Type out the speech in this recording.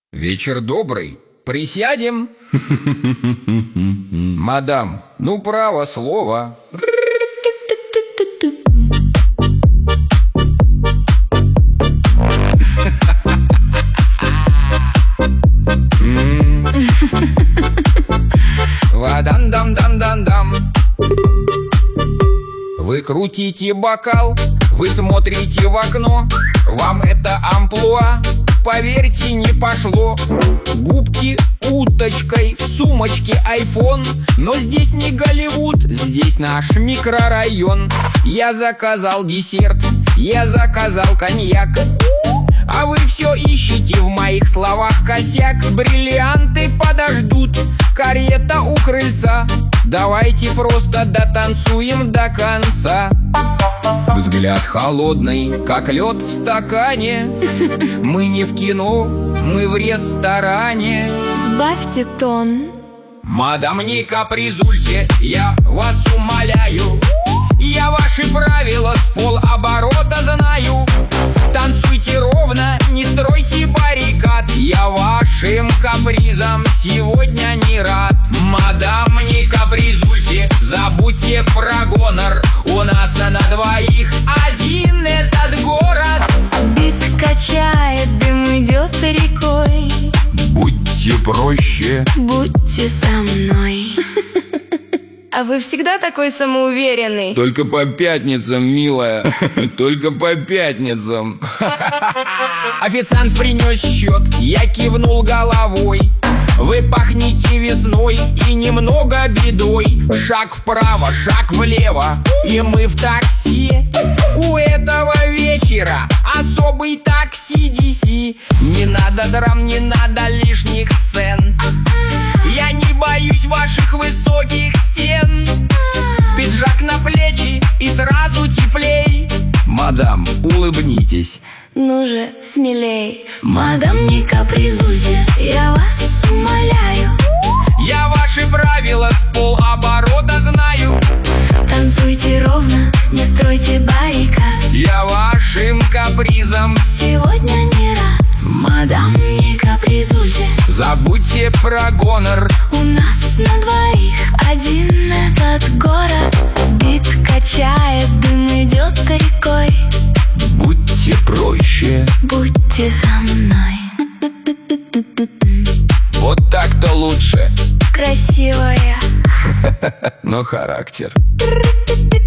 Вечер добрый, присядем? Мадам, ну право слово. Ва-дан-дам-дан-дан-дам. Вы крутите бокал, вы смотрите в окно. Вам это амплуа, поверьте, не пошло. Губки уточкой, в сумочке айфон. Но здесь не Голливуд, здесь наш микрорайон. Я заказал десерт, я заказал коньяк, а вы все ищете в моих словах косяк. Бриллианты подождут, карета у крыльца. Давайте просто дотанцуем до конца. Взгляд холодный, как лед в стакане. Мы не в кино, мы в ресторане. Сбавьте тон. Мадам, не капризуйте, я вас умоляю. Я ваши правила с полоборота знаю. Танцуйте ровно, не стройте баррикад. Я вашим капризам сегодня не рад. Мадам, не капризуйте, забудьте про гонор. У нас на двоих один этот город. Бит качает, дым идет рекой. Будьте проще, Будьте со мной. А вы всегда такой самоуверенный? только по пятницам, милая. Только по пятницам. Официант принес счет, я кивнул головой. Вы пахнете весной и немного бедой. Шаг вправо, шаг влево, и мы в такси. У этого вечера особый такси DC. Не надо драм, не надо лишних сцен. Я не боюсь ваших высоких стен. Пиджак на плечи и сразу теплей. Мадам, улыбнитесь. Ну же, смелей. Мадам, не капризуйте, я вас умоляю. Я ваши правила с полоборота знаю. Танцуйте ровно, не стройте баррикад. Я вашим капризам Сегодня не рад. Мадам, не капризуйте, забудьте про гонор. у нас на двоих один этот город. Бит качает, дым идет рекой. Будьте проще. Будьте со мной. Вот так-то лучше. Красивая. Но характер.